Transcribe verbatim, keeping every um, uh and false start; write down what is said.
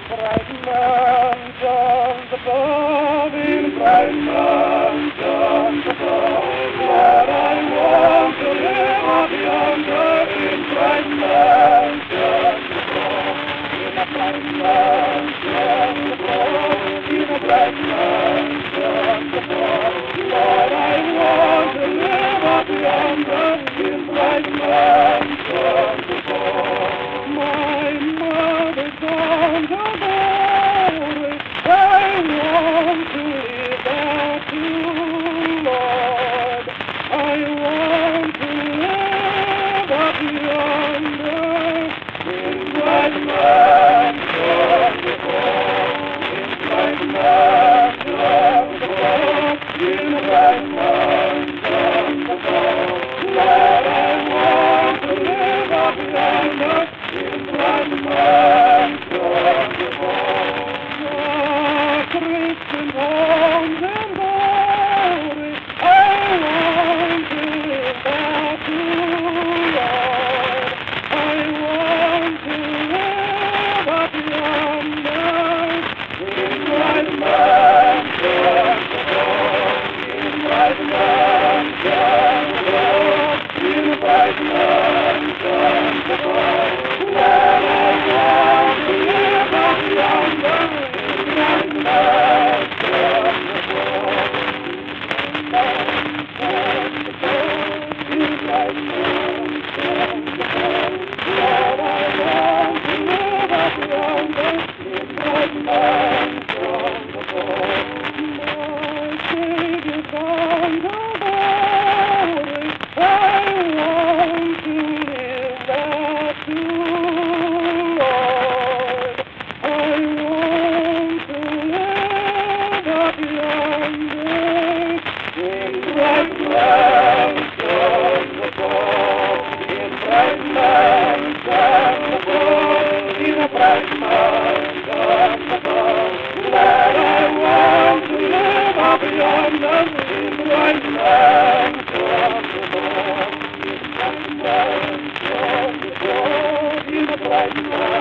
bright mountains above, in bright mountains above, where I want to live up yonder, in bright mountains above, in a bright mountains above, in a bright mountains above, where I want to live up yonder, in bright mountains above. My mother's arms are glory, I want to live there too, Lord. I want to live up yonder, in bright mountains above, in bright mountains above, in bright mountains above, Lord, I want to live up yonder, in bright mountains above. The Christian homes and glory, I want to live there too, Lord. I want to live up yonder, in bright mountains above, in bright mountains above, in bright mountains above. Right now.